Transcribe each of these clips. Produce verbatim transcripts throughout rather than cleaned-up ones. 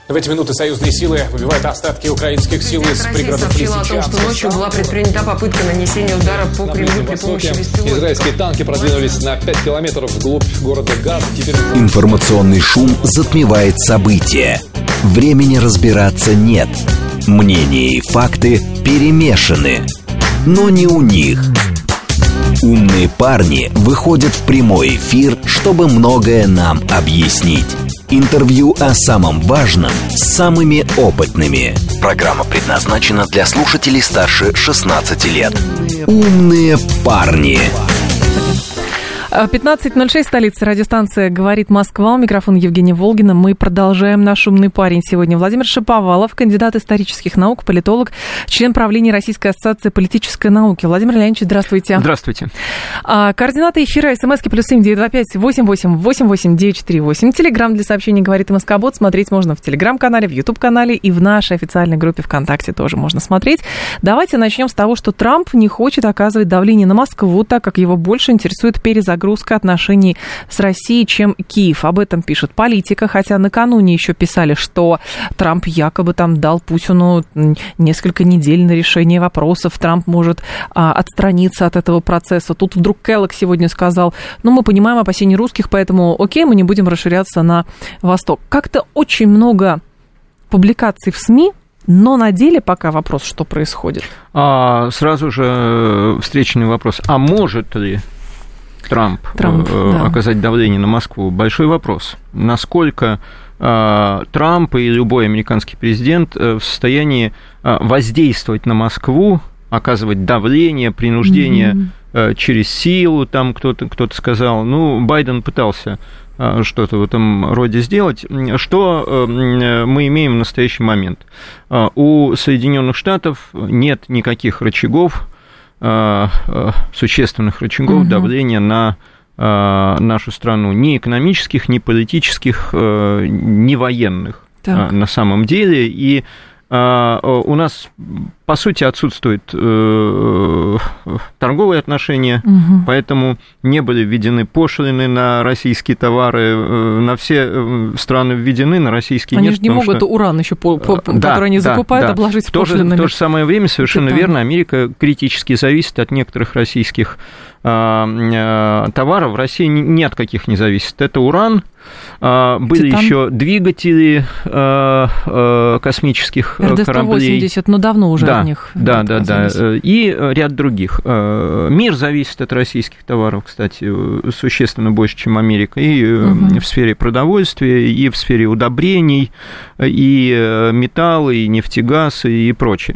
В эти минуты союзные силы выбивают остатки украинских сил из пригородов сообщила о том, что ночью была предпринята попытка нанесения удара по Кремлю при помощи беспилотников. Израильские танки продвинулись на пять километров вглубь города Газа. Теперь... Информационный шум затмевает события. Времени разбираться нет. Мнения и факты перемешаны. Но не у них. Умные парни выходят в прямой эфир, чтобы многое нам объяснить. Интервью о самом важном с самыми опытными. Программа предназначена для слушателей старше шестнадцати лет. Умные парни. пятнадцать ноль шесть, столица, радиостанция «Говорит Москва». У микрофона Евгения Волгина. Мы продолжаем наш умный парень сегодня. Владимир Шаповалов, кандидат исторических наук, политолог, член правления Российской ассоциации политической науки. Владимир Леонидович, здравствуйте. Здравствуйте. А, координаты эфира, смски плюс семь девять два пять восемь восемь восемь восемь девять четыре восемь. Телеграм для сообщений «Говорит Москобот». Смотреть можно в Телеграм-канале, в Ютуб-канале и в нашей официальной группе ВКонтакте тоже можно смотреть. Давайте начнем с того, что Трамп не хочет оказывать давление на Москву, так как его больше интересует перезагрузка Загрузка отношений с Россией, чем Киев. Об этом пишет Политика, хотя накануне еще писали, что Трамп якобы там дал Путину несколько недель на решение вопросов. Трамп может а, отстраниться от этого процесса. Тут вдруг Келлог сегодня сказал, ну, мы понимаем опасения русских, поэтому окей, мы не будем расширяться на восток. Как-то очень много публикаций в СМИ, но на деле пока вопрос, что происходит. А, сразу же встречный вопрос. А может ли Трамп, Трамп э, да. оказать давление на Москву? Большой вопрос. Насколько э, Трамп и любой американский президент э, в состоянии э, воздействовать на Москву, оказывать давление, принуждение mm-hmm. э, через силу, там кто-то, кто-то сказал. Ну, Байден пытался э, что-то в этом роде сделать. Что э, мы имеем в настоящий момент? Э, у Соединенных Штатов нет никаких рычагов, существенных рычагов угу. давления на э, нашу страну, ни экономических, ни политических, э, ни военных э, на самом деле. И э, у нас, по сути, отсутствуют э, торговые отношения, угу. поэтому не были введены пошлины на российские товары, э, на все страны введены, на российские они нет. Они же не могут что... уран еще, по, по, да, который они да, закупают, да. обложить в то пошлинами. В то же самое время, совершенно Титан. верно, Америка критически зависит от некоторых российских э, э, товаров. Россия ни, ни от каких не зависит. Это уран. Uh, были Титан. еще двигатели uh, uh, космических эр дэ сто восемьдесят, но давно уже да, от них. Да, да, да, и ряд других. Uh, мир зависит от российских товаров, кстати, существенно больше, чем Америка, и угу. в сфере продовольствия, и в сфере удобрений, и металла, и нефтегаз, и прочее.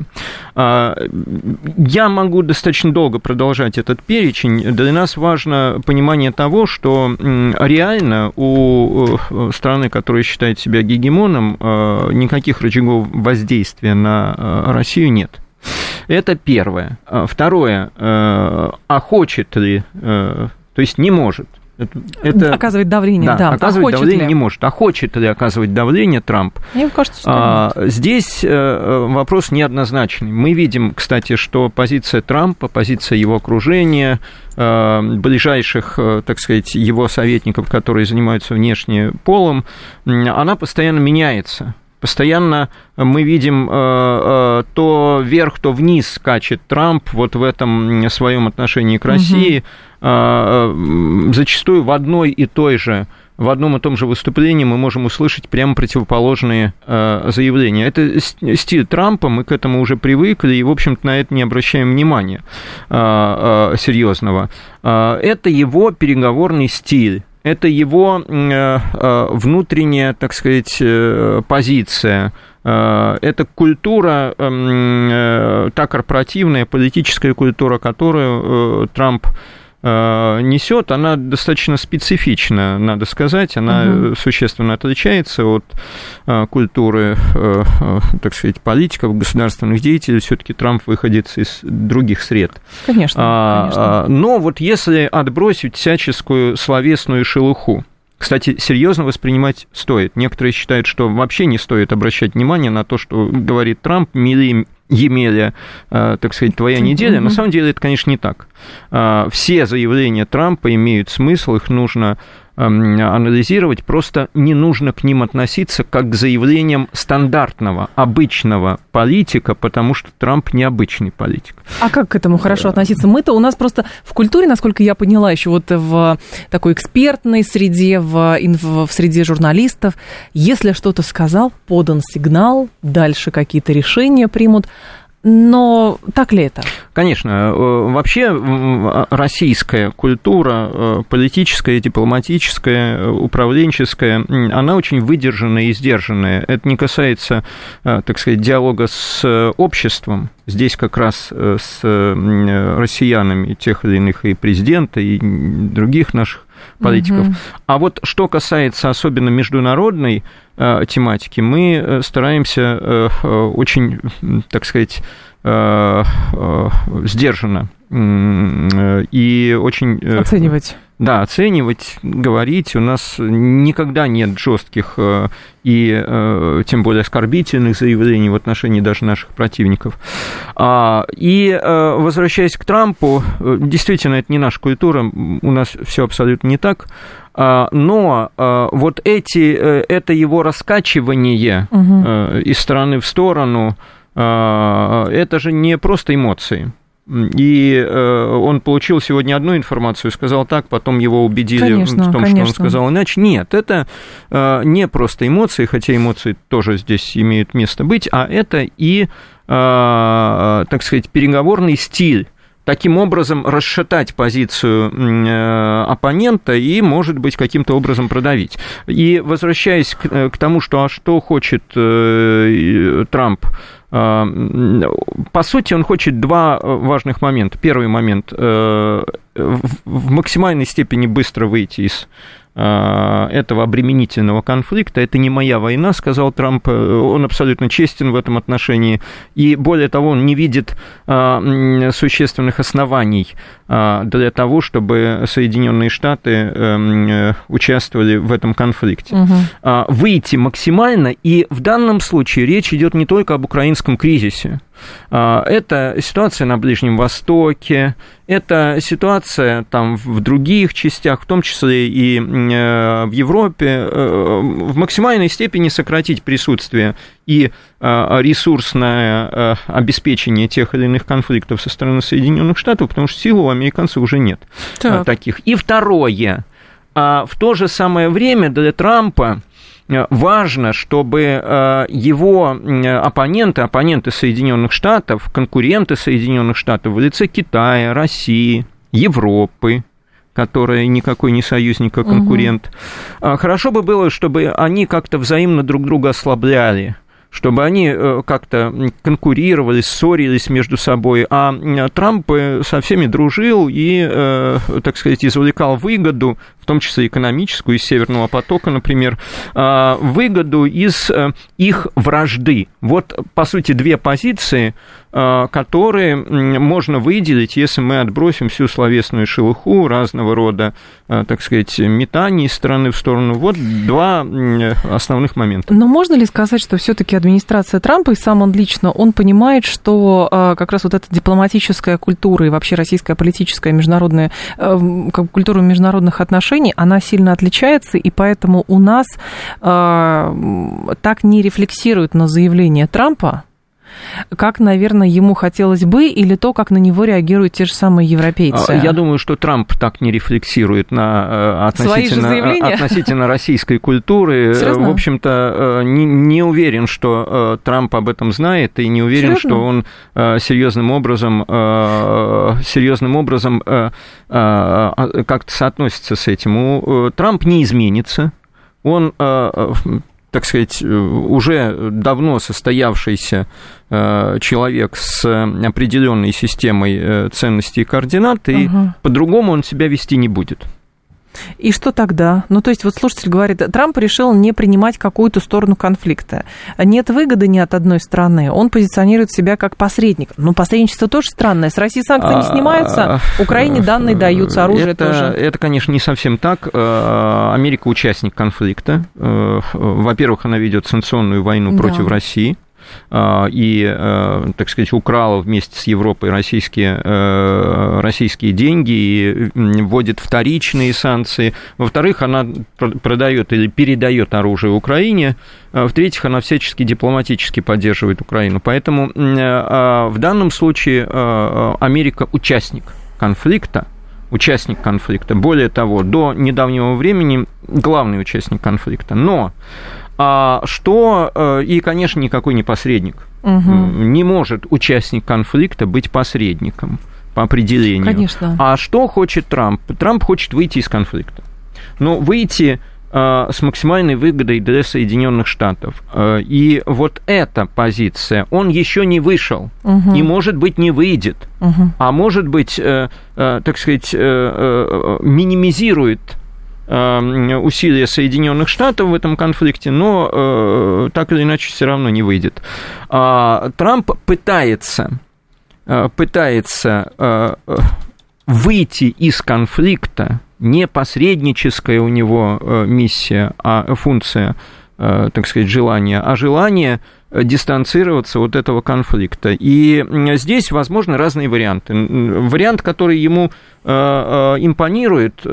Uh, я могу достаточно долго продолжать этот перечень. Для нас важно понимание того, что реально у страны, которая считает себя гегемоном, никаких рычагов воздействия на Россию нет. Это первое. Второе. А хочет ли, то есть не может. Это, это, оказывать давление, да. да. Оказывать а давление ли? не может. А хочет ли оказывать давление Трамп? Мне кажется, что а, здесь вопрос неоднозначный. Мы видим, кстати, что позиция Трампа, позиция его окружения, ближайших, так сказать, его советников, которые занимаются внешним полом, она постоянно меняется. Постоянно мы видим э, э, то вверх, то вниз скачет Трамп вот в этом своем отношении к России, угу. э, зачастую в одной и той же, в одном и том же выступлении мы можем услышать прямо противоположные э, заявления. Это стиль Трампа, мы к этому уже привыкли, и, в общем-то, на это не обращаем внимания э, э, серьезного. Э, это его переговорный стиль. Это его внутренняя, так сказать, позиция. Это культура, та корпоративная, политическая культура, которую Трамп несет, она достаточно специфична, надо сказать, она угу. существенно отличается от культуры, так сказать, политиков, государственных деятелей. Все-таки Трамп выходит из других сред. Конечно, конечно. Но вот если отбросить всяческую словесную шелуху, кстати, серьезно воспринимать стоит. Некоторые считают, что вообще не стоит обращать внимание на то, что говорит Трамп, мили Емеля, так сказать, твоя неделя. Mm-hmm. На самом деле это, конечно, не так. Все заявления Трампа имеют смысл, их нужно анализировать, просто не нужно к ним относиться как к заявлениям стандартного, обычного политика, потому что Трамп необычный политик. А как к этому хорошо относиться? Мы-то у нас просто в культуре, насколько я поняла, еще вот в такой экспертной среде, в, в среде журналистов, если что-то сказал, подан сигнал, дальше какие-то решения примут. Но так ли это? Конечно. Вообще российская культура, политическая, дипломатическая, управленческая, она очень выдержанная и сдержанная. Это не касается, так сказать, диалога с обществом. Здесь как раз с россиянами, тех или иных и президента, и других наших политиков. Угу. А вот что касается особенно международной э, тематики, мы э, стараемся э, э, очень, так сказать, э, э, сдержанно э, и очень... Э, оценивать. Да, оценивать, говорить. У нас никогда нет жестких и тем более оскорбительных заявлений в отношении даже наших противников. И возвращаясь к Трампу, действительно, это не наша культура, у нас все абсолютно не так. Но вот эти, это его раскачивание угу. из стороны в сторону, это же не просто эмоции. И э, он получил сегодня одну информацию, сказал так, потом его убедили конечно, в том, конечно. что он сказал иначе. Нет, это э, не просто эмоции, хотя эмоции тоже здесь имеют место быть, а это и, э, так сказать, переговорный стиль. Таким образом расшатать позицию э, оппонента и, может быть, каким-то образом продавить. И возвращаясь к, к тому, что, а что хочет э, Трамп, по сути, он хочет два важных момента. Первый момент – в максимальной степени быстро выйти из этого обременительного конфликта. Это не моя война, сказал Трамп. Он абсолютно честен в этом отношении. И более того, он не видит существенных оснований для того, чтобы Соединенные Штаты участвовали в этом конфликте. Угу. Выйти максимально, и в данном случае речь идет не только об украинском кризисе. Это ситуация на Ближнем Востоке, это ситуация там в других частях, в том числе и в Европе, в максимальной степени сократить присутствие и ресурсное обеспечение тех или иных конфликтов со стороны Соединенных Штатов, потому что сил у американцев уже нет так. таких. И второе, в то же самое время для Трампа важно, чтобы его оппоненты, оппоненты Соединенных Штатов, конкуренты Соединенных Штатов в лице Китая, России, Европы, которая никакой не союзник, а конкурент, угу. хорошо бы было, чтобы они как-то взаимно друг друга ослабляли, чтобы они как-то конкурировали, ссорились между собой, а Трамп со всеми дружил и, так сказать, извлекал выгоду, в том числе экономическую, из Северного потока, например, выгоду из их вражды. Вот, по сути, две позиции, которые можно выделить, если мы отбросим всю словесную шелуху, разного рода, так сказать, метаний из стороны в сторону. Вот два основных момента. Но можно ли сказать, что все-таки администрация Трампа, и сам он лично, он понимает, что как раз вот эта дипломатическая культура и вообще российская политическая международная культура международных отношений, она сильно отличается, и поэтому у нас так не рефлексируют на заявление Трампа, как, наверное, ему хотелось бы, или то, как на него реагируют те же самые европейцы? Я думаю, что Трамп так не рефлексирует на относительно, относительно российской культуры. Серьезно? В общем-то, не, не уверен, что Трамп об этом знает, и не уверен, Серьезно? что он серьезным образом, серьезным образом как-то соотносится с этим. Трамп не изменится. Он, так сказать, уже давно состоявшийся человек с определенной системой ценностей и координат, и ага. по-другому он себя вести не будет. И что тогда? Ну, то есть, вот слушатель говорит, Трамп решил не принимать какую-то сторону конфликта. Нет выгоды ни от одной стороны. Он позиционирует себя как посредник. Но посредничество тоже странное. С России санкции не снимаются, Украине данные даются, оружие это, тоже. Это, конечно, не совсем так. Америка участник конфликта. Во-первых, она ведет санкционную войну да. против России. и, так сказать, украла вместе с Европой российские, российские деньги и вводит вторичные санкции. Во-вторых, она продает или передает оружие Украине. В-третьих, она всячески дипломатически поддерживает Украину. Поэтому в данном случае Америка участник конфликта, участник конфликта. Более того, до недавнего времени главный участник конфликта. Но а, что, и, конечно, никакой не посредник. Угу. Не может участник конфликта быть посредником по определению. Конечно. А что хочет Трамп? Трамп хочет выйти из конфликта. Но выйти а, с максимальной выгодой для Соединенных Штатов. А, и вот эта позиция, он еще не вышел, угу. и, может быть, не выйдет. Угу. А может быть, э, э, так сказать, э, э, минимизирует усилия Соединенных Штатов в этом конфликте, но э, так или иначе все равно не выйдет. А, Трамп пытается, пытается э, выйти из конфликта, не посредническая у него миссия, а функция, э, так сказать, желания, а желание дистанцироваться от этого конфликта. И здесь возможны разные варианты. Вариант, который ему импонирует,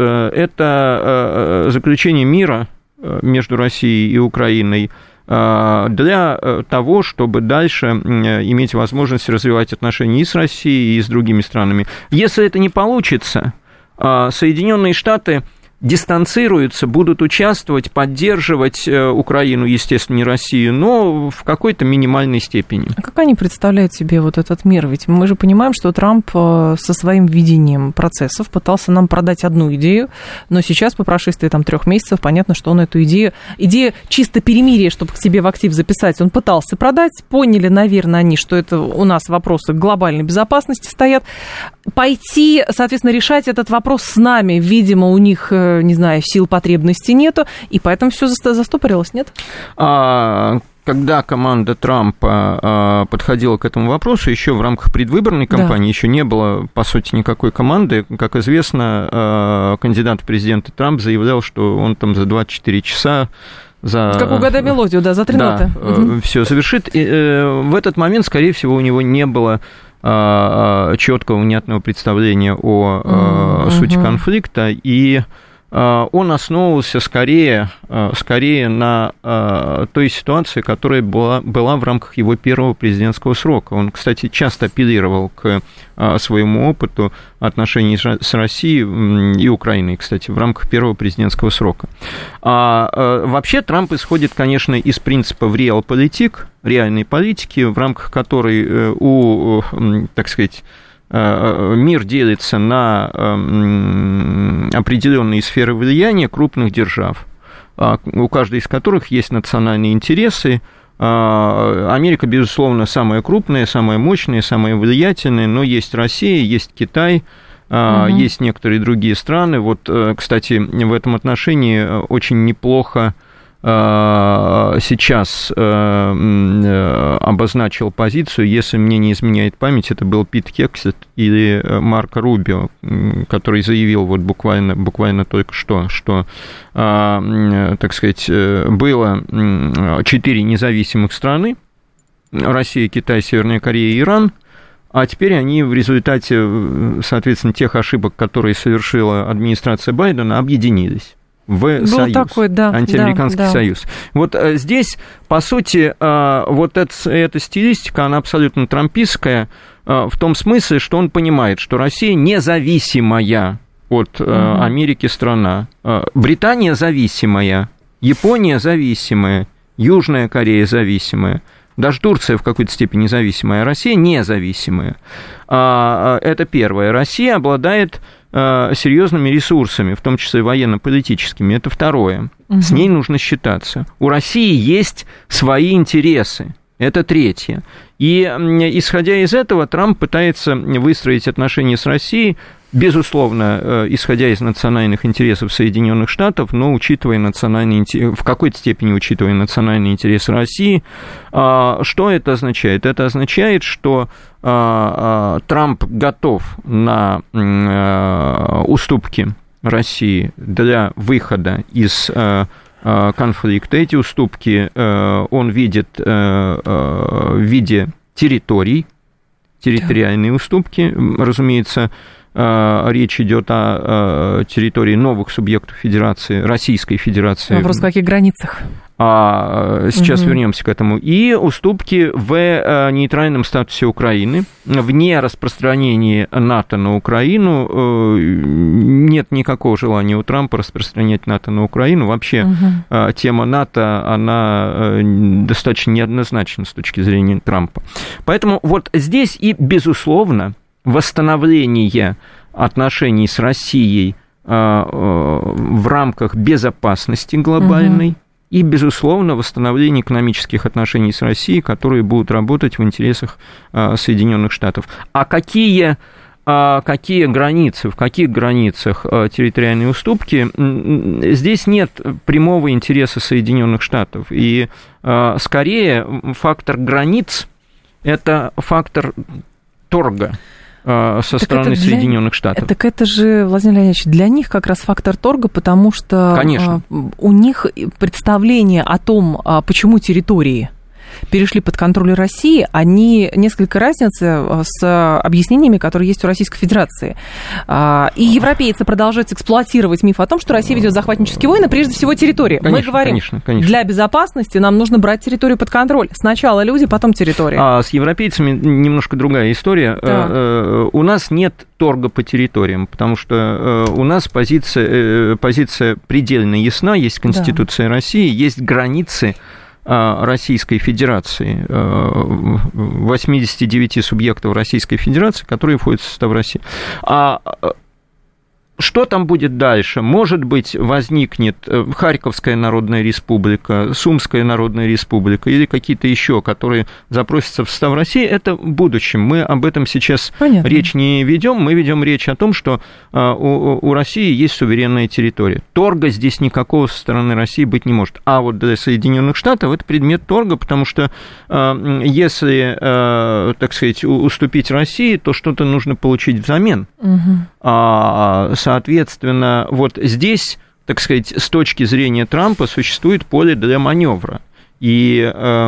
это заключение мира между Россией и Украиной для того, чтобы дальше иметь возможность развивать отношения и с Россией, и с другими странами. Если это не получится, Соединенные Штаты дистанцируются, будут участвовать, поддерживать Украину, естественно, не Россию, но в какой-то минимальной степени. А как они представляют себе вот этот мир? Ведь мы же понимаем, что Трамп со своим видением процессов пытался нам продать одну идею, но сейчас, по прошествии там трех месяцев, понятно, что он эту идею, идею чисто перемирия, чтобы к себе в актив записать, он пытался продать. Поняли, наверное, они, что это у нас вопросы глобальной безопасности стоят. Пойти, соответственно, решать этот вопрос с нами, видимо, у них, не знаю, сил, потребностей нету, и поэтому все застопорилось, нет? А, когда команда Трампа а, подходила к этому вопросу, еще в рамках предвыборной кампании, да. еще не было, по сути, никакой команды. Как известно, а, кандидат в президенты Трамп заявлял, что он там за двадцать четыре часа за... Как угадай мелодию, да, за три да, ноты. Угу. Все совершит. И, э, в этот момент, скорее всего, у него не было четкого, внятного представления о uh-huh. сути конфликта, и он основывался скорее, скорее на той ситуации, которая была, была в рамках его первого президентского срока. Он, кстати, часто апеллировал к своему опыту отношений с Россией и Украиной, кстати, в рамках первого президентского срока. А вообще Трамп исходит, конечно, из принципа реалполитик, реальной политики, в рамках которой у, так сказать, мир делится на определенные сферы влияния крупных держав, у каждой из которых есть национальные интересы. Америка, безусловно, самая крупная, самая мощная, самая влиятельная, но есть Россия, есть Китай, угу. есть некоторые другие страны. Вот, кстати, в этом отношении очень неплохо сейчас обозначил позицию, если мне не изменяет память, это был Пит Хексет или Марко Рубио, который заявил вот буквально, буквально только что, что, так сказать, было четыре независимых страны, Россия, Китай, Северная Корея и Иран, а теперь они в результате, соответственно, тех ошибок, которые совершила администрация Байдена, объединились в Был союз, такой, да, антиамериканский да, да. союз. Вот здесь, по сути, вот эта, эта стилистика, она абсолютно трампистская, в том смысле, что он понимает, что Россия независимая от угу. Америки страна, Британия зависимая, Япония зависимая, Южная Корея зависимая, даже Турция в какой-то степени независимая, а Россия независимая. Это первое. Россия обладает серьезными ресурсами, в том числе военно-политическими. Это второе. Угу. С ней нужно считаться. У России есть свои интересы. Это третье. И, исходя из этого, Трамп пытается выстроить отношения с Россией, безусловно, исходя из национальных интересов Соединенных Штатов, но учитывая национальные, в какой-то степени учитывая национальные интересы России. Что это означает? Это означает, что Трамп готов на уступки России для выхода из конфликта. Эти уступки он видит в виде территорий, территориальные уступки, разумеется, речь идет о территории новых субъектов Федерации, Российской Федерации. Вопрос, в каких границах? А сейчас угу. вернемся к этому. И уступки в нейтральном статусе Украины, в нераспространении НАТО на Украину. Нет никакого желания у Трампа распространять НАТО на Украину. Вообще угу. тема НАТО, она достаточно неоднозначна с точки зрения Трампа. Поэтому вот здесь и, безусловно, восстановление отношений с Россией в рамках безопасности глобальной, угу. и, безусловно, восстановление экономических отношений с Россией, которые будут работать в интересах Соединенных Штатов. А какие, какие границы, в каких границах территориальные уступки, здесь нет прямого интереса Соединенных Штатов. И, скорее, фактор границ – это фактор торга со так стороны для... Соединенных Штатов. Так это же, Владимир Леонидович, для них как раз фактор торга, потому что Конечно. у них представление о том, почему территории перешли под контроль России, они несколько разницы с объяснениями, которые есть у Российской Федерации. И европейцы продолжают эксплуатировать миф о том, что Россия ведет захватнические войны, прежде всего территории. Конечно, Мы говорим, конечно, конечно. для безопасности нам нужно брать территорию под контроль. Сначала люди, потом территория. А с европейцами немножко другая история. Да. У нас нет торга по территориям, потому что у нас позиция, позиция предельно ясна, есть Конституция да. России, есть границы Российской Федерации, восемьдесят девять субъектов Российской Федерации, которые входят в состав России. А что там будет дальше? Может быть, возникнет Харьковская Народная Республика, Сумская Народная Республика или какие-то еще, которые запросятся в состав России. Это в будущем. Мы об этом сейчас Понятно. речь не ведем. Мы ведем речь о том, что у, у России есть суверенная территория. Торга здесь никакого со стороны России быть не может. А вот для Соединенных Штатов это предмет торга, потому что если, так сказать, уступить России, то что-то нужно получить взамен. Угу. Соответственно, вот здесь, так сказать, с точки зрения Трампа существует поле для маневра. И,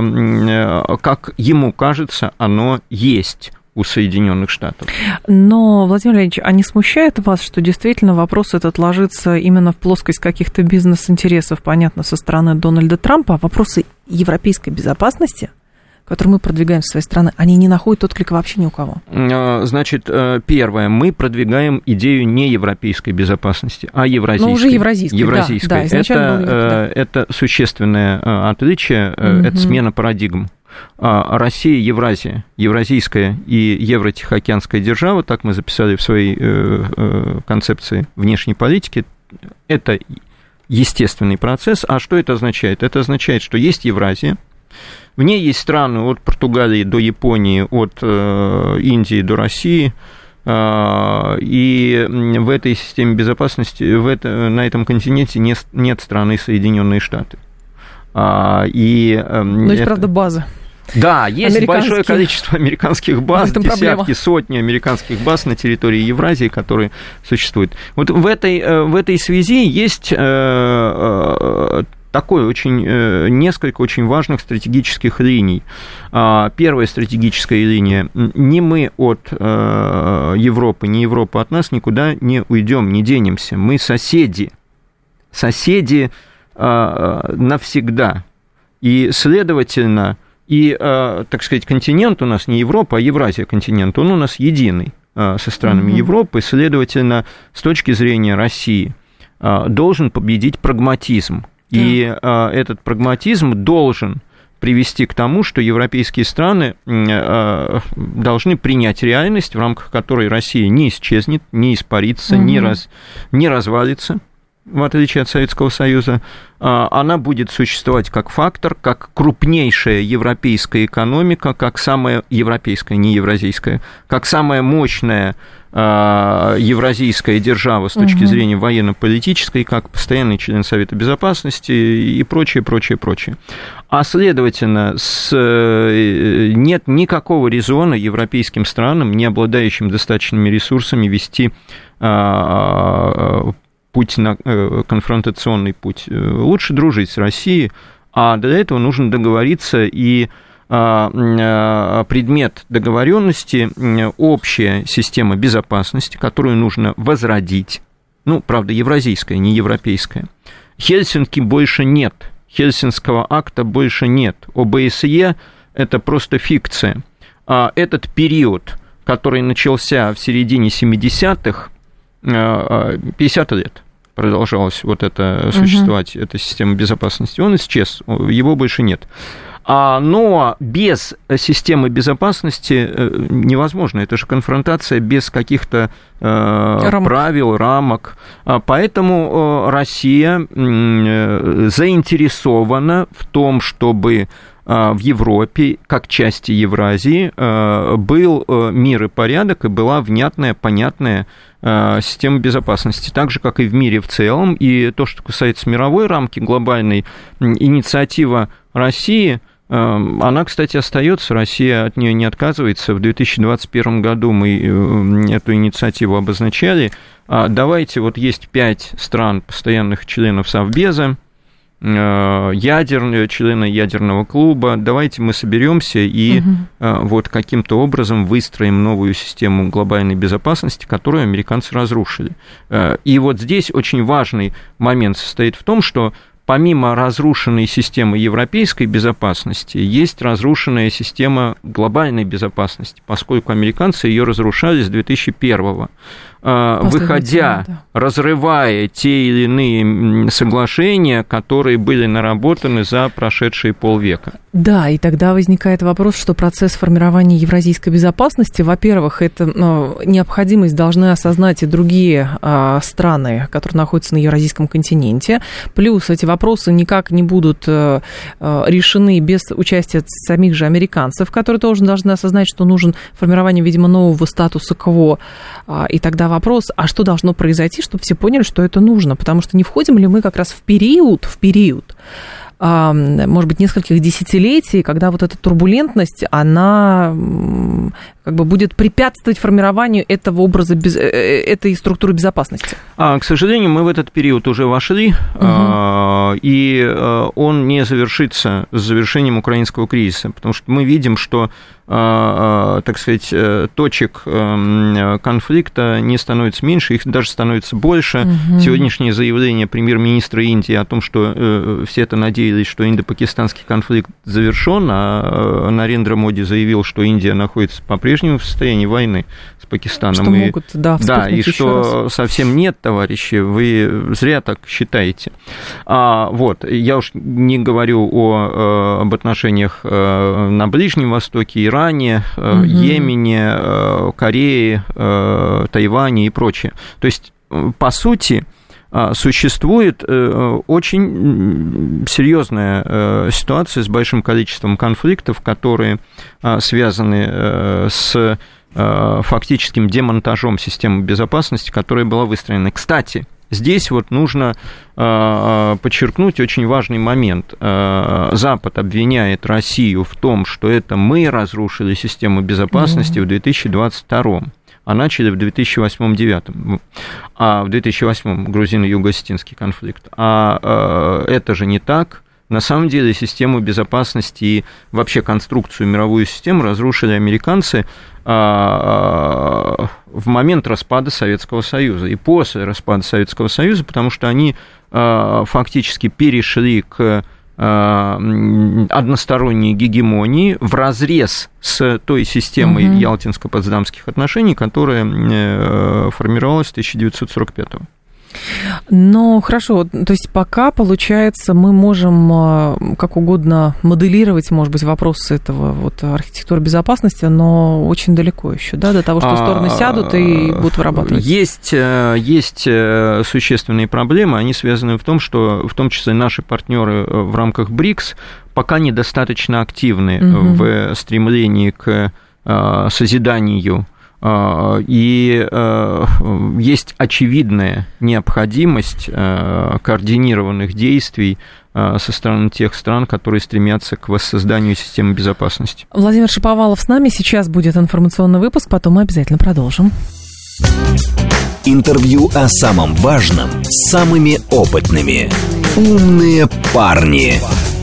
как ему кажется, оно есть у Соединенных Штатов. Но, Владимир Леонидович, а не смущает вас, что действительно вопрос этот ложится именно в плоскость каких-то бизнес-интересов, понятно, со стороны Дональда Трампа, а вопросы европейской безопасности, которые мы продвигаем в своей стране, они не находят отклика вообще ни у кого? Значит, первое, мы продвигаем идею не европейской безопасности, а евразийской. Ну, уже евразийской, евразийской. Да, да, это, был, да. это существенное отличие, угу. это смена парадигм. Россия, Евразия, евразийская и евро-тихоокеанская держава, так мы записали в своей концепции внешней политики, это естественный процесс. А что это означает? Это означает, что есть Евразия, в ней есть страны от Португалии до Японии, от э, Индии до России, э, и в этой системе безопасности, в это, на этом континенте нет, нет страны Соединенные Штаты. А, и, э, Но есть, это... правда, база. Да, есть большое количество американских баз, десятки, проблема. сотни американских баз на территории Евразии, которые существуют. Вот в этой, в этой связи есть... Э, такое очень, несколько очень важных стратегических линий. Первая стратегическая линия. Не мы от Европы, не Европа от нас никуда не уйдем, не денемся. Мы соседи. Соседи навсегда. И, следовательно, и, так сказать, континент у нас не Европа, а Евразия континент, он у нас единый со странами mm-hmm. Европы. Следовательно, с точки зрения России должен победить прагматизм. И э, этот прагматизм должен привести к тому, что европейские страны э, должны принять реальность, в рамках которой Россия не исчезнет, не испарится, угу. не, раз, не развалится, в отличие от Советского Союза. Э, она будет существовать как фактор, как крупнейшая европейская экономика, как самая европейская, не евразийская, как самая мощная евразийская держава с точки угу. зрения военно-политической, как постоянный член Совета Безопасности и прочее, прочее, прочее. А, следовательно, с... нет никакого резона европейским странам, не обладающим достаточными ресурсами, вести путь, на, конфронтационный путь. Лучше дружить с Россией, а для этого нужно договориться, и предмет договоренности – общая система безопасности, которую нужно возродить. Ну, правда, евразийская, не европейская. Хельсинки больше нет, Хельсинского акта больше нет. ОБСЕ – это просто фикция. А этот период, который начался в середине семидесятых, пятьдесят лет продолжалась вот это существовать, uh-huh. эта система безопасности, он исчез, его больше нет. Но без системы безопасности невозможно. Это же конфронтация без каких-то рамок. правил, рамок. Поэтому Россия заинтересована в том, чтобы в Европе, как части Евразии, был мир и порядок, и была внятная, понятная система безопасности, так же, как и в мире в целом. И то, что касается мировой рамки, глобальной, инициатива России, она, кстати, остается, Россия от нее не отказывается. В две тысячи двадцать первом году мы эту инициативу обозначали. Давайте, вот есть пять стран, постоянных членов Совбеза, ядерные, члены ядерного клуба, давайте мы соберемся и угу. вот каким-то образом выстроим новую систему глобальной безопасности, которую американцы разрушили. И вот здесь очень важный момент состоит в том, что помимо разрушенной системы европейской безопасности, есть разрушенная система глобальной безопасности, поскольку американцы ее разрушали с две тысячи первого. Выходя, да. разрывая те или иные соглашения, которые были наработаны за прошедшие полвека. Да, и тогда возникает вопрос, что процесс формирования евразийской безопасности, во-первых, это ну, необходимость должны осознать и другие а, страны, которые находятся на евразийском континенте, плюс эти вопросы никак не будут а, решены без участия самих же американцев, которые тоже должны осознать, что нужен формирование, видимо, нового статуса кво, а, и тогда вопрос, а что должно произойти, чтобы все поняли, что это нужно, потому что не входим ли мы как раз в период, в период, может быть, нескольких десятилетий, когда вот эта турбулентность, она как бы будет препятствовать формированию этого образа, этой структуры безопасности? А, к сожалению, мы в этот период уже вошли, угу. и он не завершится с завершением украинского кризиса, потому что мы видим, что, так сказать, точек конфликта не становится меньше, их даже становится больше. Угу. Сегодняшнее заявление премьер-министра Индии о том, что все это надеялись, что индо-пакистанский конфликт завершен, а Нарендра Моди заявил, что Индия находится по-прежнему в состоянии войны с Пакистаном. Что и, могут, да, да, и что раз. совсем нет, товарищи, вы зря так считаете. А, вот, я уж не говорю о, об отношениях на Ближнем Востоке, Иране, угу. Йемене, Корее, Тайване и прочее. То есть, по сути, существует очень серьезная ситуация с большим количеством конфликтов, которые связаны с фактическим демонтажом системы безопасности, которая была выстроена. Кстати, здесь вот нужно подчеркнуть очень важный момент. Запад обвиняет Россию в том, что это мы разрушили систему безопасности mm-hmm. в две тысячи двадцать втором. А начали в две тысячи восьмом-девятом, а в две тысячи восьмом грузино-юго-осетинский конфликт. А, а это же не так. На самом деле систему безопасности и вообще конструкцию, мировую систему разрушили американцы а, а, в момент распада Советского Союза и после распада Советского Союза, потому что они а, фактически перешли к односторонней гегемонии вразрез с той системой угу. ялтинско-потсдамских отношений, которая формировалась с тысяча девятьсот сорок пятого. Ну, хорошо, то есть пока, получается, мы можем как угодно моделировать, может быть, вопросы этого вот архитектуры безопасности, но очень далеко еще, да, до того, что стороны сядут и будут вырабатывать. Есть, есть существенные проблемы, они связаны в том, что в том числе наши партнеры в рамках БРИКС пока недостаточно активны угу. в стремлении к созиданию. И есть очевидная необходимость координированных действий со стороны тех стран, которые стремятся к воссозданию системы безопасности. Владимир Шаповалов с нами. Сейчас будет информационный выпуск, потом мы обязательно продолжим. Интервью о самом важном с самыми опытными. «Умные парни».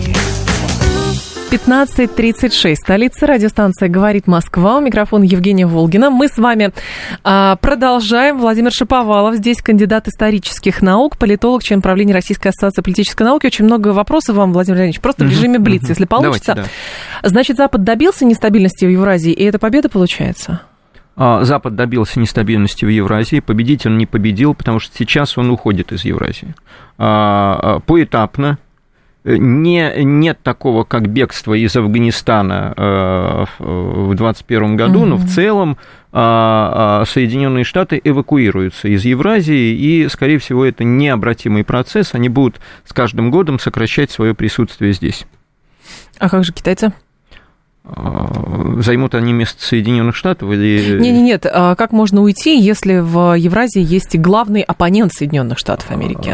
пятнадцать тридцать шесть. Столица, радиостанция «Говорит Москва». У микрофона Евгения Волгина. Мы с вами а, продолжаем. Владимир Шаповалов здесь, кандидат исторических наук, политолог, член правления Российской ассоциации политической науки. Очень много вопросов вам, Владимир Леонидович, просто в режиме блиц, если получится. Давайте, да. Значит, Запад добился нестабильности в Евразии, и это победа получается? Запад добился нестабильности в Евразии, победитель не победил, потому что сейчас он уходит из Евразии. Поэтапно. Не, нет такого, как бегство из Афганистана э, в двадцать первом году, mm-hmm. но в целом э, Соединенные Штаты эвакуируются из Евразии, и, скорее всего, это необратимый процесс, они будут с каждым годом сокращать свое присутствие здесь. А как же китайцы? Займут они место Соединенных Штатов или... Нет, нет, нет. А как можно уйти, если в Евразии есть главный оппонент Соединенных Штатов Америки?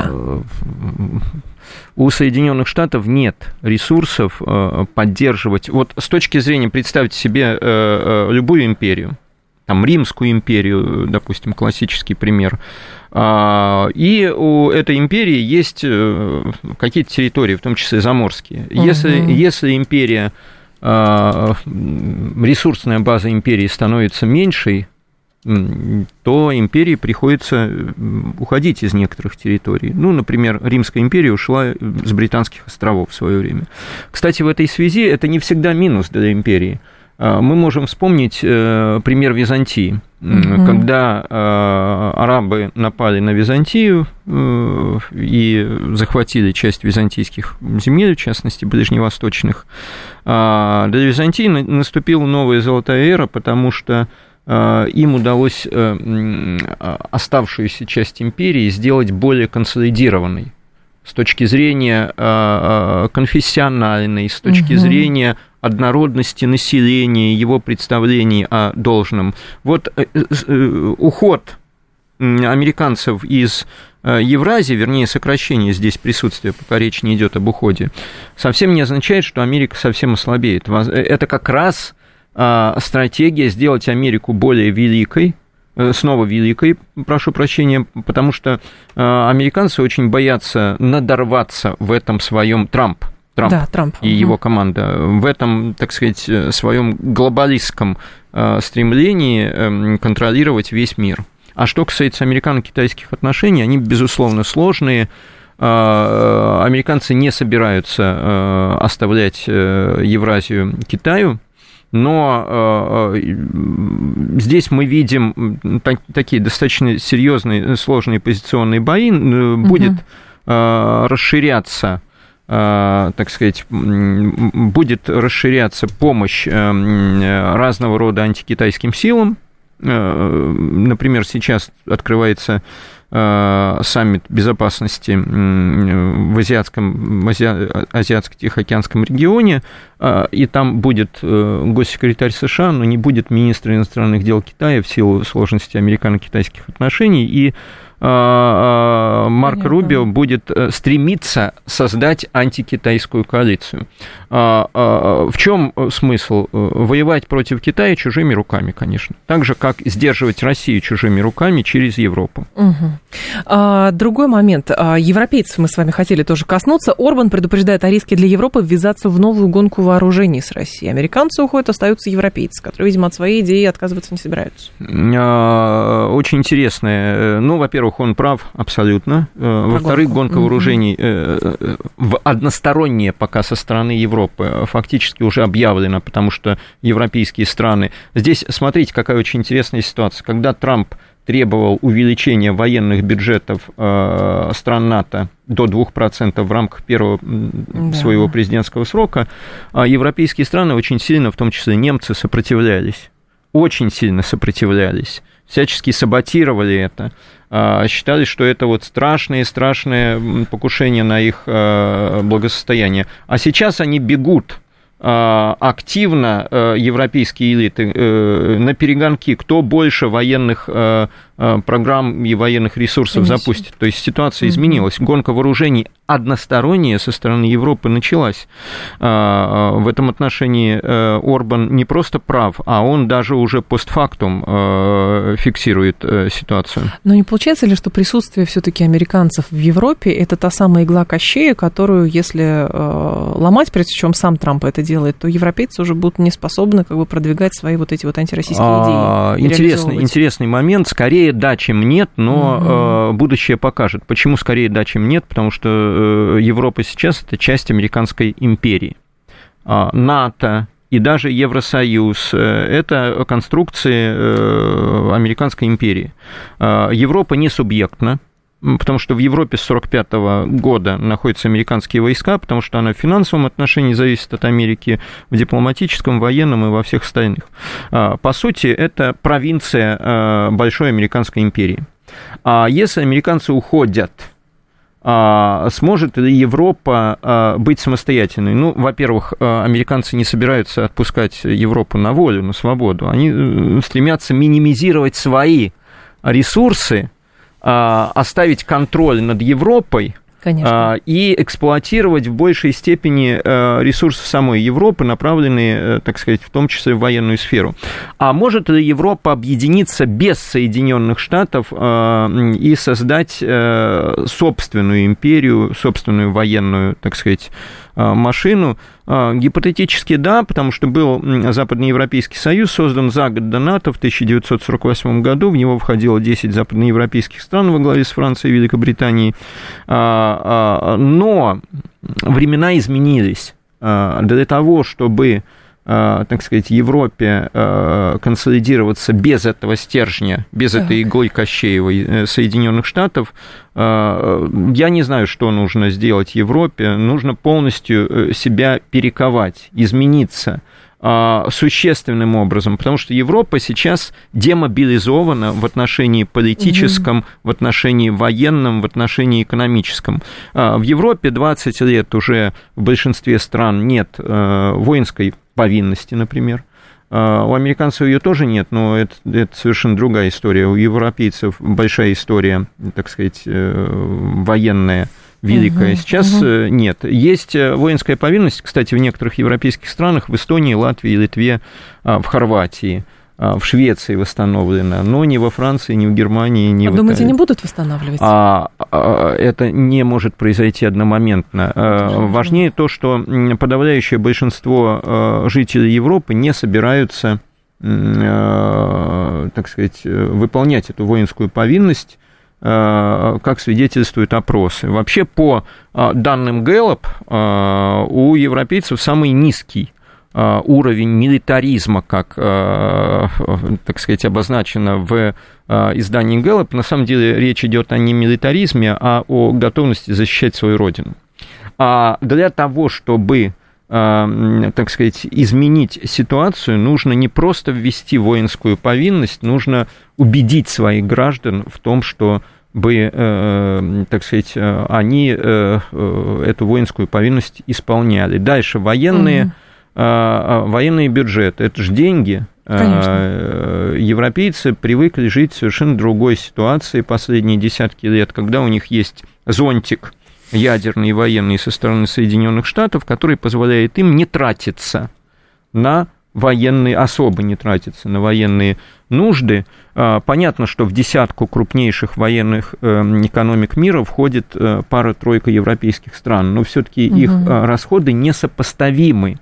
У Соединенных Штатов нет ресурсов поддерживать... Вот с точки зрения, представьте себе любую империю, там Римскую империю, допустим, классический пример, и у этой империи есть какие-то территории, в том числе заморские. Угу. Если, если империя, ресурсная база империи становится меньшей, то империи приходится уходить из некоторых территорий. Ну, например, Римская империя ушла с Британских островов в свое время. Кстати, в этой связи это не всегда минус для империи. Мы можем вспомнить пример Византии. Mm-hmm. Когда арабы напали на Византию и захватили часть византийских земель, в частности, ближневосточных, для Византии наступила новая золотая эра, потому что им удалось оставшуюся часть империи сделать более консолидированной с точки зрения конфессиональной, с точки угу. зрения однородности населения, его представлений о должном. Вот уход американцев из Евразии, вернее, сокращение здесь присутствия, пока речь не идет об уходе, совсем не означает, что Америка совсем ослабеет. Это как раз стратегия сделать Америку более великой, снова великой, прошу прощения, потому что американцы очень боятся надорваться в этом своем Трамп, Трамп, да, Трамп и угу. его команда, в этом, так сказать, своем глобалистском стремлении контролировать весь мир. А что касается американо-китайских отношений, они, безусловно, сложные. Американцы не собираются оставлять Евразию Китаю, но э, здесь мы видим так, такие достаточно серьезные, сложные позиционные бои. Будет э, расширяться, э, так сказать, будет расширяться помощь э, разного рода антикитайским силам. Э, например, сейчас открывается саммит безопасности в Азиатском, Азиатско-Тихоокеанском регионе, и там будет госсекретарь США, но не будет министр иностранных дел Китая в силу сложности американо-китайских отношений, и Марко Рубио будет стремиться создать антикитайскую коалицию. В чем смысл? Воевать против Китая чужими руками, конечно. Так же, как сдерживать Россию чужими руками через Европу. Угу. Другой момент. Европейцев мы с вами хотели тоже коснуться. Орбан предупреждает о риске для Европы ввязаться в новую гонку вооружений с Россией. Американцы уходят, остаются европейцы, которые, видимо, от своей идеи отказываться не собираются. Очень интересно. Ну, во-первых, он прав абсолютно. Во-вторых, гонка вооружений в односторонняя пока со стороны Европы фактически уже объявлена, потому что европейские страны... Здесь, смотрите, какая очень интересная ситуация. Когда Трамп требовал увеличения военных бюджетов стран НАТО до двух процентов в рамках первого да. своего президентского срока, европейские страны очень сильно, в том числе немцы, сопротивлялись. Очень сильно сопротивлялись. Всячески саботировали это, считали, что это вот страшное-страшное покушение на их благосостояние. А сейчас они бегут активно, европейские элиты, на перегонки, кто больше военных программ и военных ресурсов Конечно. запустит. То есть ситуация изменилась. Гонка вооружений односторонняя со стороны Европы началась. В этом отношении Орбан не просто прав, а он даже уже постфактум фиксирует ситуацию. Но не получается ли, что присутствие все-таки американцев в Европе – это та самая игла Кощея, которую, если ломать, причем сам Трамп это делает, то европейцы уже будут не способны как бы продвигать свои вот эти вот антироссийские идеи? Интересный, интересный момент. Скорее да, чем нет, но угу. будущее покажет. Почему скорее да, чем нет? Потому что Европа сейчас – это часть американской империи. НАТО и даже Евросоюз – это конструкции американской империи. Европа не субъектна, потому что в Европе с сорок пятого года находятся американские войска, потому что она в финансовом отношении зависит от Америки, в дипломатическом, военном и во всех остальных. По сути, это провинция большой американской империи. А если американцы уходят, сможет ли Европа быть самостоятельной? Ну, во-первых, американцы не собираются отпускать Европу на волю, на свободу. Они стремятся минимизировать свои ресурсы, оставить контроль над Европой. Конечно. И эксплуатировать в большей степени ресурсы самой Европы, направленные, так сказать, в том числе в военную сферу. А может ли Европа объединиться без Соединенных Штатов и создать собственную империю, собственную военную, так сказать, машину? Гипотетически да, потому что был Западноевропейский союз, создан за год до НАТО в тысяча девятьсот сорок восьмом году, в него входило десять западноевропейских стран во главе с Францией и Великобританией, но времена изменились. Для того, чтобы, так сказать, Европе консолидироваться без этого стержня, без так. этой иглы Кощеевой Соединенных Штатов, я не знаю, что нужно сделать Европе. Нужно полностью себя перековать, измениться существенным образом, потому что Европа сейчас демобилизована в отношении политическом, mm-hmm. в отношении военном, в отношении экономическом. В Европе двадцать лет уже в большинстве стран нет воинской повинности, например. У американцев ее тоже нет, но это, это совершенно другая история. У европейцев большая история, так сказать, военная, великая. Угу, сейчас угу. нет. Есть воинская повинность, кстати, в некоторых европейских странах, в Эстонии, Латвии, Литве, в Хорватии, в Швеции восстановлена, но не во Франции, не в Германии, не а в думаете, Италии. Не будут восстанавливать? А, это не может произойти одномоментно. Конечно. Важнее то, что подавляющее большинство жителей Европы не собираются, так сказать, выполнять эту воинскую повинность, как свидетельствуют опросы. Вообще, по данным Гэллоп, у европейцев самый низкий уровень милитаризма, как, так сказать, обозначено в издании Гэллоп. На самом деле речь идет о не милитаризме, а о готовности защищать свою родину. А для того, чтобы, так сказать, изменить ситуацию, нужно не просто ввести воинскую повинность, нужно убедить своих граждан в том, что бы, так сказать, они эту воинскую повинность исполняли. Дальше военные... Mm-hmm. Военный бюджет – это же деньги. Конечно. Европейцы привыкли жить в совершенно другой ситуации последние десятки лет, когда у них есть зонтик ядерный и военный со стороны Соединенных Штатов, который позволяет им не тратиться на военные, особо не тратиться на военные нужды. Понятно, что в десятку крупнейших военных экономик мира входит пара-тройка европейских стран, но все-таки угу. их расходы несопоставимы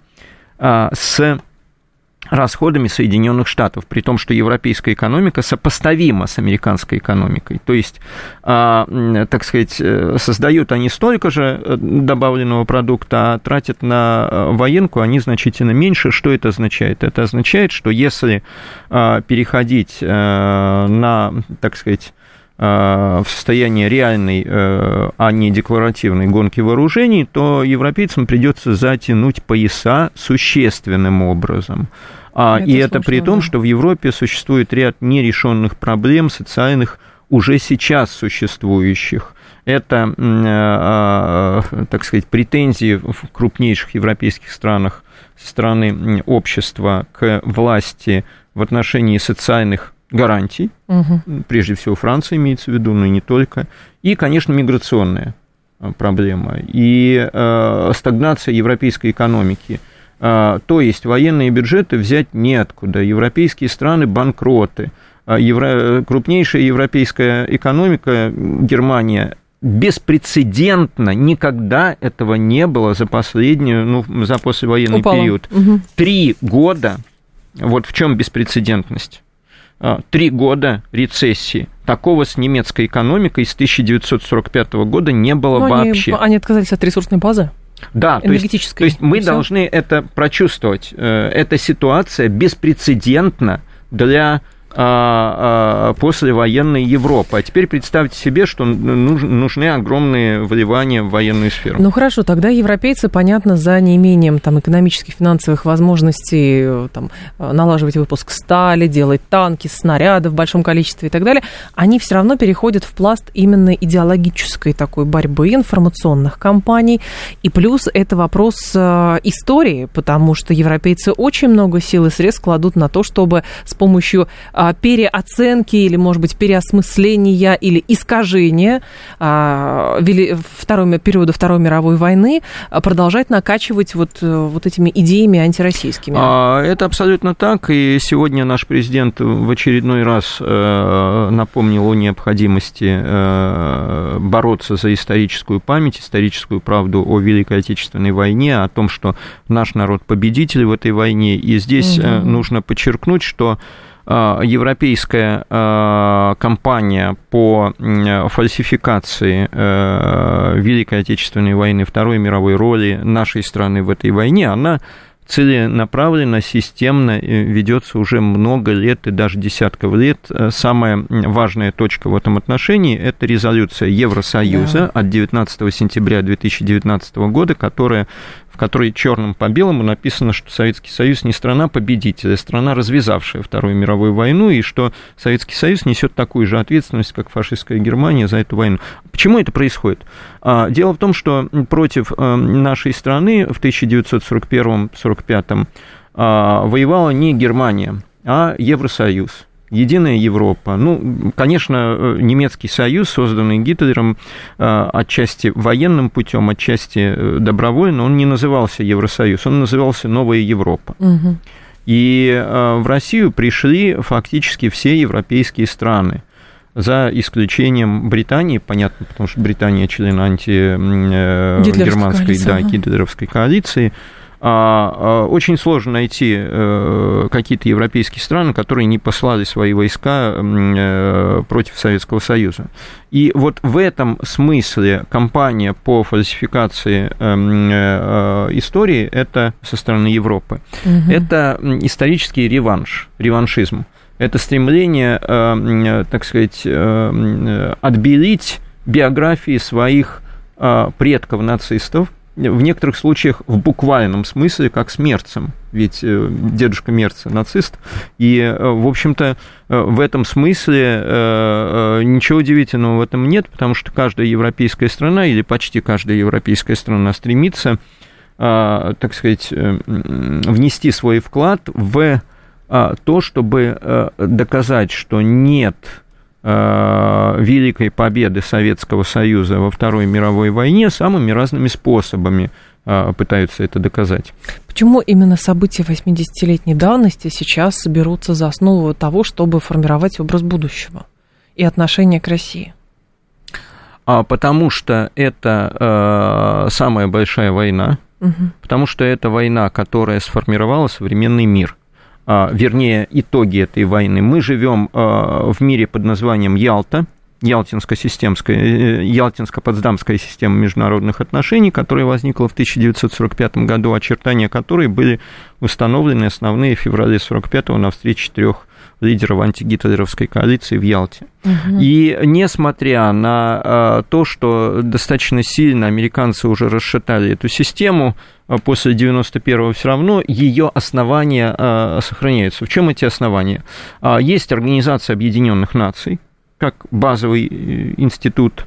с расходами Соединенных Штатов, при том, что европейская экономика сопоставима с американской экономикой. То есть, так сказать, создают они столько же добавленного продукта, а тратят на военку они значительно меньше. Что это означает? Это означает, что если переходить на, так сказать, в состоянии реальной, а не декларативной гонки вооружений, то европейцам придется затянуть пояса существенным образом. Это и это при том, да. что в Европе существует ряд нерешенных проблем социальных, уже сейчас существующих. Это, так сказать, претензии в крупнейших европейских странах со стороны общества к власти в отношении социальных гарантий, угу. прежде всего Франция имеется в виду, но и не только, и, конечно, миграционная проблема, и э, стагнация европейской экономики. Э, то есть военные бюджеты взять неоткуда, европейские страны банкроты, э, евро, крупнейшая европейская экономика, Германия, беспрецедентно, никогда этого не было за последнюю, ну, за послевоенный Упала. период. Угу. Три года, вот в чем беспрецедентность. Три года рецессии. Такого с немецкой экономикой с тысяча девятьсот сорок пятого года не было Но вообще. Они, они отказались от ресурсной базы? Да, то есть, то есть мы Все. должны это прочувствовать. Эта ситуация беспрецедентна для послевоенной Европы. А теперь представьте себе, что нужны огромные вливания в военную сферу. Ну хорошо, тогда европейцы, понятно, за неимением там, экономических, финансовых возможностей там, налаживать выпуск стали, делать танки, снаряды в большом количестве и так далее, они все равно переходят в пласт именно идеологической такой борьбы информационных кампаний. И плюс это вопрос истории, потому что европейцы очень много сил и средств кладут на то, чтобы с помощью переоценки или, может быть, переосмысления или искажения второй, периода Второй мировой войны продолжать накачивать вот, вот этими идеями антироссийскими. Это абсолютно так, и сегодня наш президент в очередной раз напомнил о необходимости бороться за историческую память, историческую правду о Великой Отечественной войне, о том, что наш народ победитель в этой войне, и здесь угу. нужно подчеркнуть, что европейская кампания по фальсификации Великой Отечественной войны, Второй мировой роли нашей страны в этой войне, она целенаправленно, системно ведется уже много лет и даже десятков лет. Самая важная точка в этом отношении – это резолюция Евросоюза да. от девятнадцатого сентября две тысячи девятнадцатого года, которая, в которой черным по белому написано, что Советский Союз не страна-победитель, а страна, развязавшая Вторую мировую войну, и что Советский Союз несет такую же ответственность, как фашистская Германия за эту войну. Почему это происходит? Дело в том, что против нашей страны в тысяча девятьсот сорок первом — сорок пятом воевала не Германия, а Евросоюз. Единая Европа. Ну, конечно, немецкий союз, созданный Гитлером отчасти военным путем, отчасти добровольно, он не назывался Евросоюз, он назывался Новая Европа. Угу. И в Россию пришли фактически все европейские страны, за исключением Британии, понятно, потому что Британия член антигерманской, да, гитлеровской коалиции. Очень сложно найти какие-то европейские страны, которые не послали свои войска против Советского Союза. И вот в этом смысле кампания по фальсификации истории это со стороны Европы. Угу. Это исторический реванш, реваншизм. Это стремление, так сказать, отбелить биографии своих предков нацистов, в некоторых случаях в буквальном смысле, как с Мерцем, ведь дедушка Мерца нацист, и, в общем-то, в этом смысле ничего удивительного в этом нет, потому что каждая европейская страна, или почти каждая европейская страна стремится, так сказать, внести свой вклад в то, чтобы доказать, что нет великой победы Советского Союза во Второй мировой войне, самыми разными способами пытаются это доказать. Почему именно события восьмидесятилетней давности сейчас берутся за основу того, чтобы формировать образ будущего и отношение к России? Потому что это самая большая война, угу. потому что это война, которая сформировала современный мир. Вернее, итоги этой войны. Мы живем в мире под названием Ялта, Ялтинско-системская, Ялтинско-Потсдамская система международных отношений, которая возникла в тысяча девятьсот сорок пятом году, очертания которой были установлены основные в феврале сорок пятого на встрече трех лидеров антигитлеровской коалиции в Ялте. Угу. И несмотря на то, что достаточно сильно американцы уже расшатали эту систему, после девяносто первого все равно ее основания сохраняются. В чем эти основания? Есть Организация Объединенных Наций, как базовый институт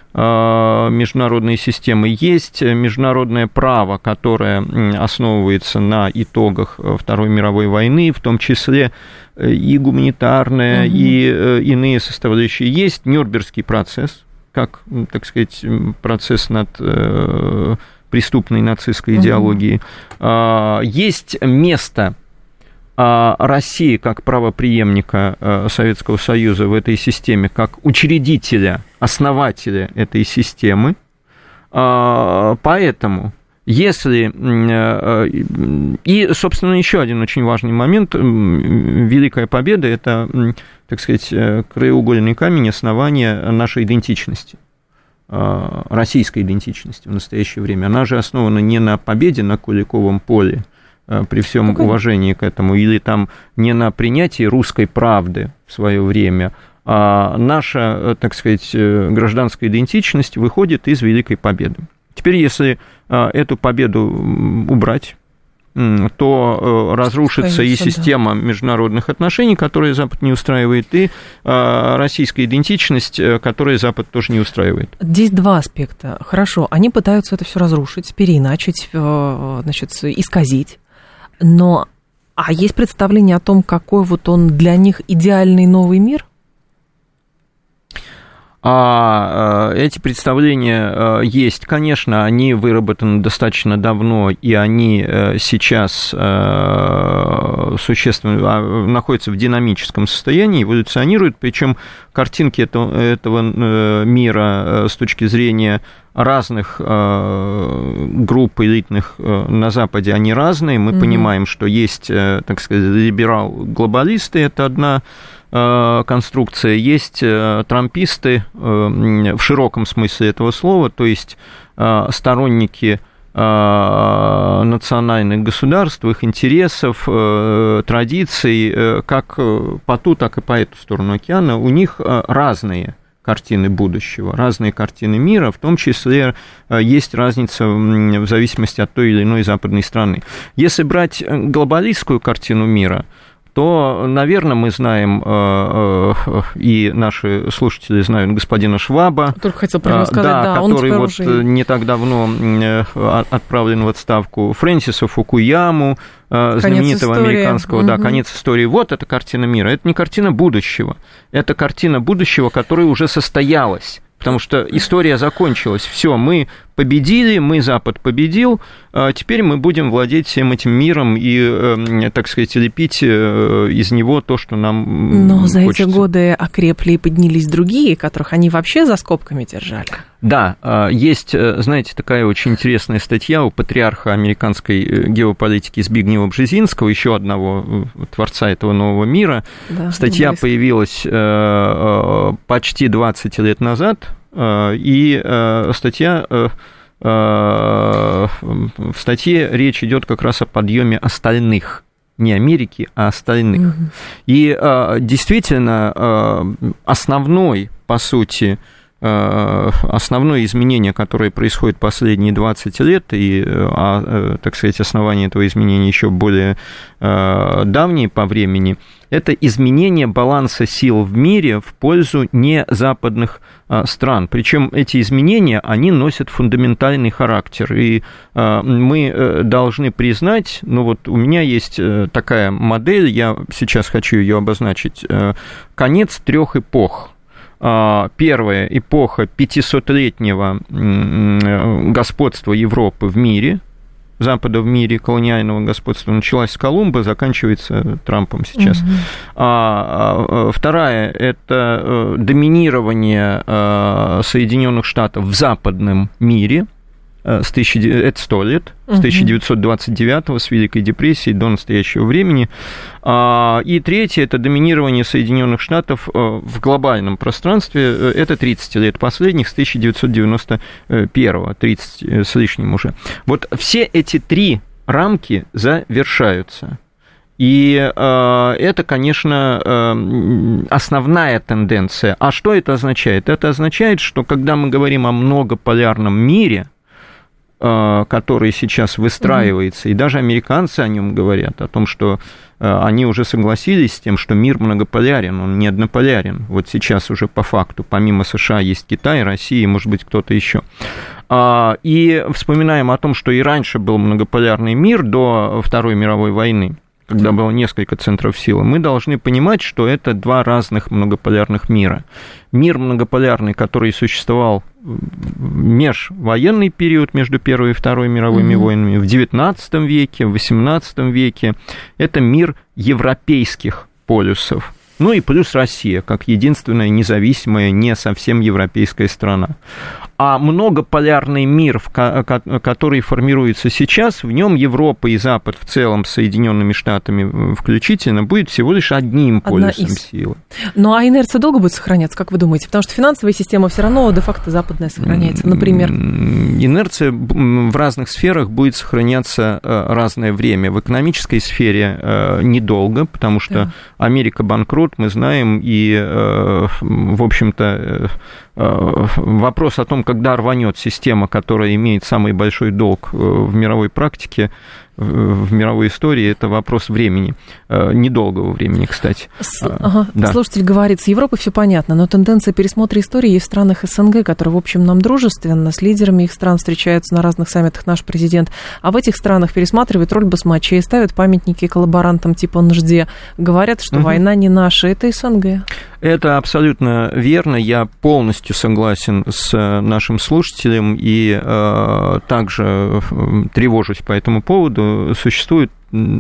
международной системы, есть международное право, которое основывается на итогах Второй мировой войны, в том числе и гуманитарное, угу. и иные составляющие. Есть Нюрнбергский процесс, как, так сказать, процесс над преступной нацистской идеологией. Угу. Есть место России как правопреемника Советского Союза в этой системе, как учредителя, основателя этой системы. Поэтому, если... И, собственно, еще один очень важный момент. Великая Победа – это, так сказать, краеугольный камень основания нашей идентичности, российской идентичности в настоящее время. Она же основана не на победе на Куликовом поле, при всем Какой? уважении к этому, или там не на принятии русской правды в свое время, а наша, так сказать, гражданская идентичность выходит из Великой Победы. Теперь, если эту победу убрать, то разрушится и система да. международных отношений, которая Запад не устраивает, и российская идентичность, которая Запад тоже не устраивает. Здесь два аспекта. Хорошо, они пытаются это все разрушить, переиначить, значит, исказить. Но, а есть представление о том, какой вот он для них идеальный новый мир? А, эти представления есть, конечно, они выработаны достаточно давно, и они сейчас существенно находятся в динамическом состоянии, эволюционируют, причем картинки этого, этого мира с точки зрения разных групп элитных на Западе, они разные. Мы mm-hmm. понимаем, что есть, так сказать, либерал-глобалисты, это одна конструкция, есть трамписты в широком смысле этого слова, то есть сторонники национальных государств, их интересов, традиций, как по ту, так и по эту сторону океана, у них разные картины будущего, разные картины мира, в том числе есть разница в зависимости от той или иной западной страны. Если брать глобалистскую картину мира, то, наверное, мы знаем, и наши слушатели знают господина Шваба, Только хотел про него сказать, да, да, который вот уже... не так давно отправлен в отставку, Фрэнсиса Фукуяму, конец знаменитого истории. американского, угу. да, конец истории. Вот эта картина мира. Это не картина будущего, это картина будущего, которая уже состоялась. Потому что история закончилась. Все, мы победили, мы, Запад, победил, теперь мы будем владеть всем этим миром и, так сказать, лепить из него то, что нам Но хочется. За эти годы окрепли и поднялись другие, которых они вообще за скобками держали. Да, есть, знаете, такая очень интересная статья у патриарха американской геополитики Збигнева Бжезинского, еще одного творца этого нового мира. Да, статья близко. Появилась почти двадцать лет назад, и статья... В статье речь идет как раз о подъеме остальных, не Америки, а остальных. Угу. И действительно основной, по сути, основное изменение, которое происходит последние двадцать лет, и, так сказать, основание этого изменения еще более давние по времени, это изменение баланса сил в мире в пользу незападных стран. Причем эти изменения, они носят фундаментальный характер. И мы должны признать, ну вот у меня есть такая модель, я сейчас хочу ее обозначить, конец трех эпох. Первая эпоха пятисотлетнего господства Европы в мире, Запада в мире, колониального господства, началась с Колумба, заканчивается Трампом сейчас. Угу. А, вторая – это доминирование Соединенных Штатов в западном мире, с тысяча, это сто лет, с тысяча девятьсот двадцать девятого, с Великой депрессии до настоящего времени. И третье – это доминирование Соединенных Штатов в глобальном пространстве, это тридцать лет последних, с тысяча девятьсот девяносто первого, тридцать с лишним уже. Вот все эти три рамки завершаются. И э, это, конечно, э, основная тенденция. А что это означает? Это означает, что когда мы говорим о многополярном мире, который сейчас выстраивается, mm-hmm. и даже американцы о нем говорят, о том, что они уже согласились с тем, что мир многополярен, он не однополярен. Вот сейчас уже по факту, помимо США, есть Китай, Россия, может быть, кто-то еще. И вспоминаем о том, что и раньше был многополярный мир до Второй мировой войны, когда было несколько центров силы, мы должны понимать, что это два разных многополярных мира. Мир многополярный, который существовал в межвоенный период между Первой и Второй мировыми mm-hmm. войнами в девятнадцатом веке, в восемнадцатом веке, это мир европейских полюсов. Ну и плюс Россия, как единственная независимая, не совсем европейская страна. А многополярный мир, который формируется сейчас, в нем Европа и Запад в целом с Соединенными Штатами включительно будет всего лишь одним полюсом из... силы. Ну а инерция долго будет сохраняться, как вы думаете? Потому что финансовая система все равно де-факто западная сохраняется, например. Инерция в разных сферах будет сохраняться разное время. В экономической сфере недолго, потому что да. Америка банкрот, мы знаем, и, в общем-то, вопрос о том, когда рванет система, которая имеет самый большой долг в мировой практике, в мировой истории, это вопрос времени, недолгого времени, кстати. С... Ага. Да. Слушатель говорит, с Европой все понятно, но тенденция пересмотра истории есть в странах СНГ, которые, в общем, нам дружественны, с лидерами их стран встречаются на разных саммитах наш президент, а в этих странах пересматривают роль басмачей, ставят памятники коллаборантам типа Нжде, говорят, что угу. война не наша, это СНГ. Это абсолютно верно, я полностью согласен с нашим слушателем и э, также тревожусь по этому поводу. Существуют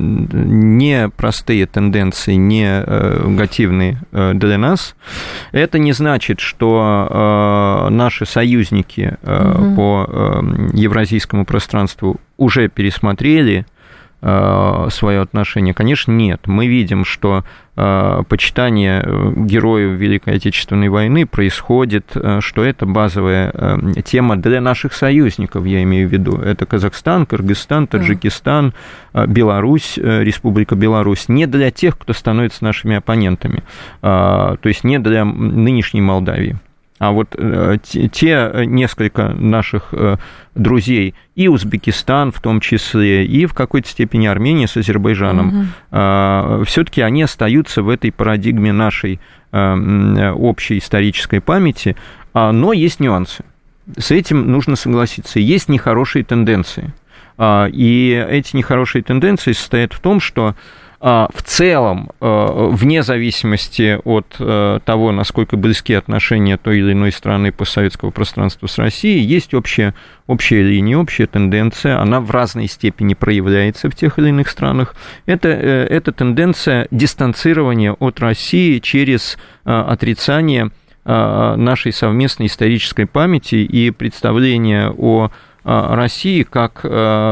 непростые тенденции, негативные для нас. Это не значит, что наши союзники угу. по евразийскому пространству уже пересмотрели свое отношение. Конечно, нет. Мы видим, что почитание героев Великой Отечественной войны происходит, что это базовая тема для наших союзников, я имею в виду. Это Казахстан, Кыргызстан, Таджикистан, Беларусь, Республика Беларусь. Не для тех, кто становится нашими оппонентами, то есть не для нынешней Молдавии. А вот те несколько наших друзей, и Узбекистан в том числе, и в какой-то степени Армения с Азербайджаном, угу. все-таки они остаются в этой парадигме нашей общей исторической памяти, но есть нюансы. С этим нужно согласиться. Есть нехорошие тенденции. И эти нехорошие тенденции состоят в том, что в целом, вне зависимости от того, насколько близки отношения той или иной страны постсоветского пространства с Россией, есть общая, общая линия, общая тенденция, она в разной степени проявляется в тех или иных странах. Это, это тенденция дистанцирования от России через отрицание нашей совместной исторической памяти и представления о России как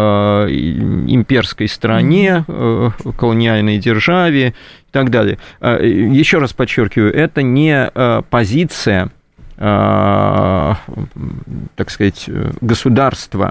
имперской стране, колониальной державе и так далее. Еще раз подчеркиваю, это не позиция, так сказать, государства,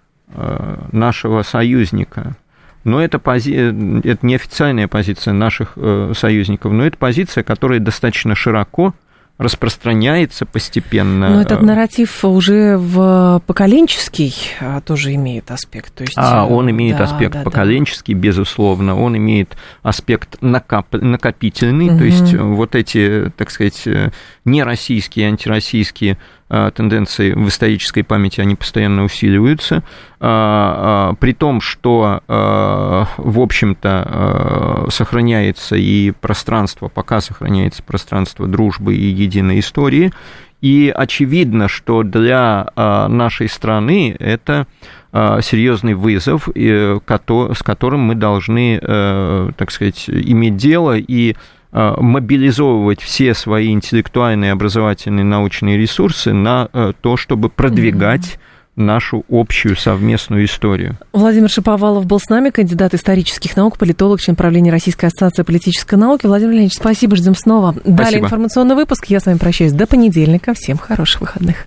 нашего союзника, но это, пози... это не официальная позиция наших союзников, но это позиция, которая достаточно широко распространяется постепенно. Но этот нарратив уже в поколенческий тоже имеет аспект. То есть, а он имеет да, аспект да, поколенческий, да. безусловно. Он имеет аспект накоп... накопительный. Угу. То есть вот эти, так сказать, нероссийские, антироссийские тенденции в исторической памяти, они постоянно усиливаются, при том, что, в общем-то, сохраняется и пространство, пока сохраняется пространство дружбы и единой истории, и очевидно, что для нашей страны это серьезный вызов, с которым мы должны, так сказать, иметь дело и мобилизовывать все свои интеллектуальные, образовательные, научные ресурсы на то, чтобы продвигать mm-hmm. нашу общую совместную историю. Владимир Шаповалов был с нами, кандидат исторических наук, политолог, член правления Российской ассоциации политической науки. Владимир Леонидович, спасибо, ждем снова. Спасибо. Далее информационный выпуск. Я с вами прощаюсь до понедельника. Всем хороших выходных.